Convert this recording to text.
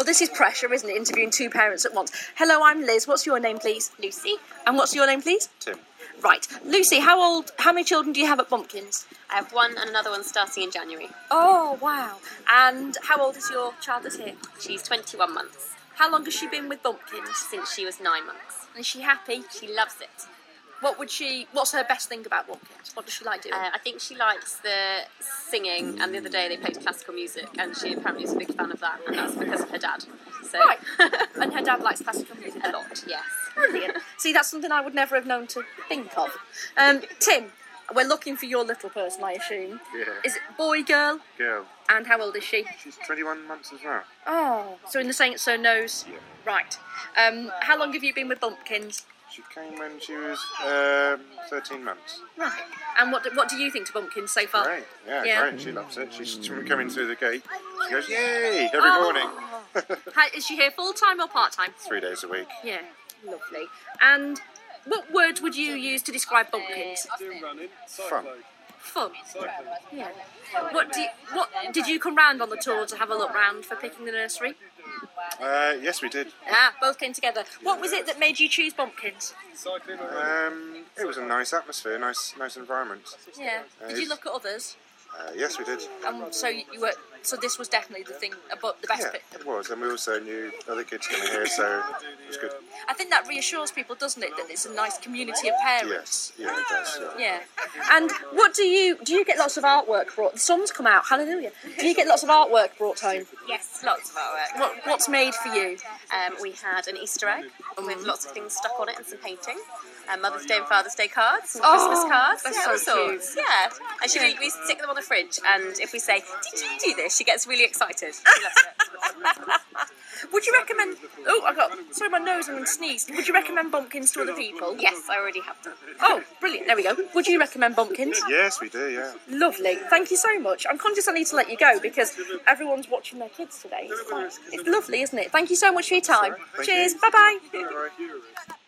Well, this is pressure, isn't it, interviewing two parents at once. Hello, I'm Liz. What's your name, please? Lucy. And what's your name, please? Tim. Right. Lucy, how many children do you have at Bumpkins? I have one and another one starting in January. Oh, wow. And how old is your child that's here? She's 21 months, How long has she been with Bumpkins? since she was 9 months. And is she happy? She loves it. What's her best thing about Bumpkins? What does she like doing? I think she likes the singing, and the other day they played classical music, and she apparently is a big fan of that, and that's because of her dad. So Right. And her dad likes classical music a lot, yes. Brilliant. See, that's something I would never have known to think of. Tim, we're looking for your little person, I assume. Yeah. Is it boy, girl? Girl. And how old is she? She's 21 months as well. Oh, so in the Saint So knows. Yeah. Right. How long have you been with Bumpkins? She came when she was 13 months. Right. And what do you think to Bumpkins so far? Great. Yeah, Yeah. great. She loves it. She's coming through the gate. She goes, yay, every morning. Is she here full time or part time? 3 days a week. Yeah. Lovely. And what word would you use to describe Bumpkins? Fun. Fun. Yeah. What did you come round on the tour to have a look round for picking the nursery? Yes, we did. Both came together. What was it that made you choose Bumpkins? It was a nice atmosphere, nice environment. Yeah. Did you look at others? Yes, we did. So this was definitely the thing about the best Yeah, bit. it was. And we also knew other kids coming here, so it was good. I think that reassures people, doesn't it, that it's a nice community of parents. Yes, yeah, it does. Yeah. Yeah. And what do you get lots of artwork brought? The sun's come out. Hallelujah. Do you get lots of artwork brought home? Yes, lots of artwork. What's made for you? We had an Easter egg with lots of things stuck on it and some painting. Mother's Day and Father's Day cards, some Christmas cards, that's all so sorts. Yeah, and we stick them on the fridge, and if we say, "Did you do this?" she gets really excited. She loves it. Would you recommend... Oh, sorry, my nose, I'm going to sneeze. Would you recommend Bumpkins to other people? Yes, I already have done. Oh, brilliant. There we go. Would you recommend Bumpkins? Yes, we do, yeah. Lovely. Thank you so much. I'm conscious I need to let you go because everyone's watching their kids today. It's lovely, isn't it? Thank you so much for your time. Thank Cheers. you. Bye-bye. All right.